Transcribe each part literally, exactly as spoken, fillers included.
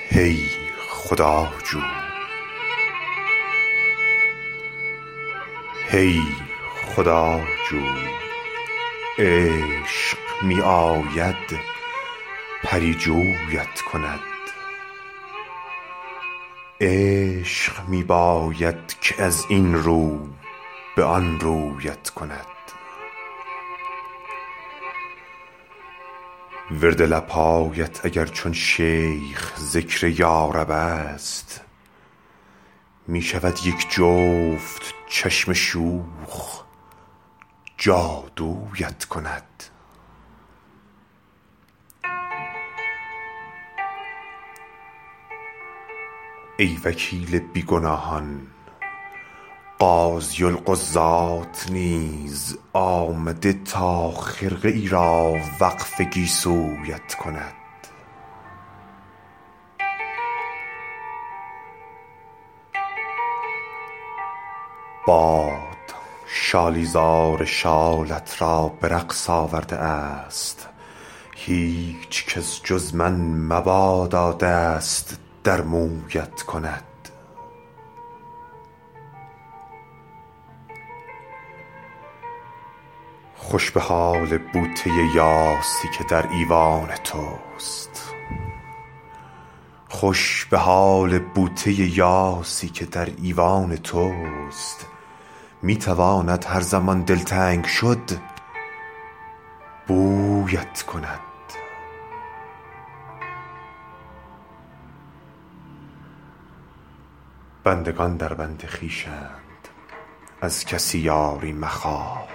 هی خداجو، هی خداجو، عشق می آید پری جویت کند. عشق می باید که از این رو به آن رویت کند. ورد لبهایت اگر چون شیخ ذکر یارب است، می شود یک جفت چشم شوخ جادویت کند. ای وکیل بی گناهان، قاضی القضات نیز آمده تا خرقه ای را وقف گیسویت کند. باد شالیزار شالت را به رقص آورده است، هیچ کس جز من مبادا دست در مویت کند. خوش به حال بوته یاسی که در ایوان توست، خوش به حال بوته یاسی که در ایوان توست. می تواند هر زمان دلتنگ شد بویت کند. بندگان در بند خویشند، از کسی یاری مخواه.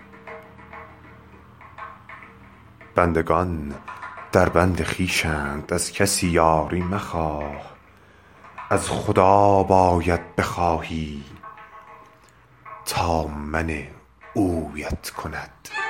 بندگان در بند خویشند، از کسی یاری مخواه. از خدا باید بخواهی تا من اویت کند.